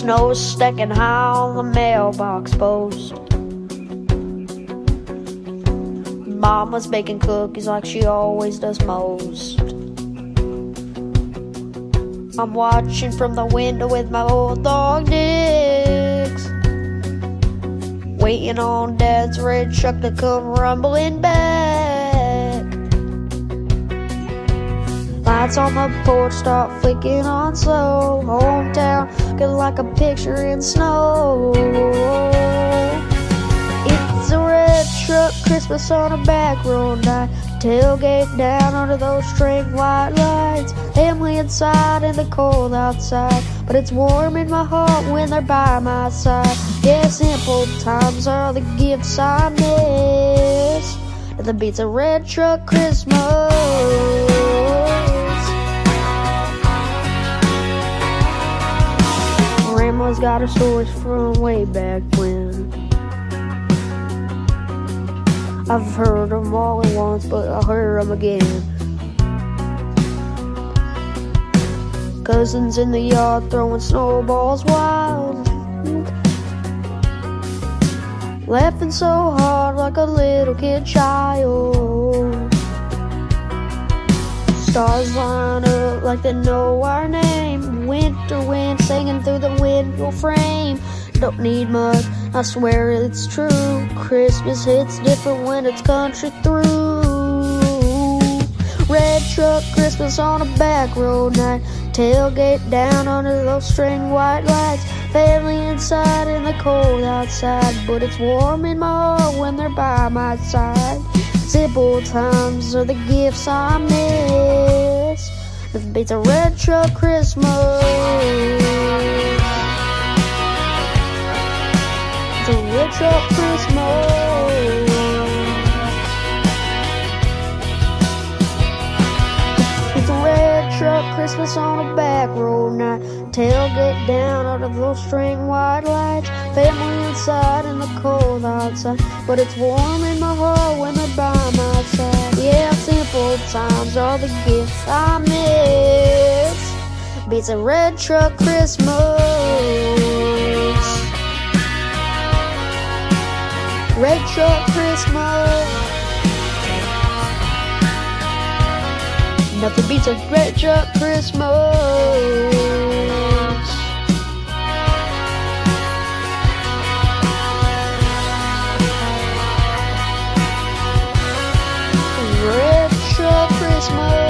snow stacking high on the mailbox post. Mama's baking cookies like she always does most. I'm watching from the window with my old dog Dix, waiting on Dad's red truck to come rumbling back. Lights on the porch start flicking on slow. Hometown looking like a picture in snow. It's a red truck Christmas on a back road night. Tailgate down under those string white lights. Family inside and the cold outside, but it's warm in my heart when they're by my side. Yeah, simple times are the gifts I miss. And the beats of red truck Christmas. Grandma's got her stories from way back when. I've heard them all at once, but I'll hear them again. Cousins in the yard throwing snowballs wild, laughing so hard like a little kid child. Stars line up like they know our name. Winter wind singing through the window frame. Don't need much, I swear it's true. Christmas hits different when it's country through. Red truck Christmas on a back road night. Tailgate down under those string white lights. Family inside and the cold outside, but it's warm in my heart when they're by my side. Simple times are the gifts I miss. The beats of red truck Christmas. It's a red truck Christmas. It's a red truck Christmas on a back road night. Tailgate down under those string white lights. Family inside and the cold outside, but it's warm in my heart when they're by my side. Yeah, simple times are the gifts I miss. Beats a red truck Christmas. Red truck Christmas. Nothing beats a red truck Christmas. Red truck Christmas.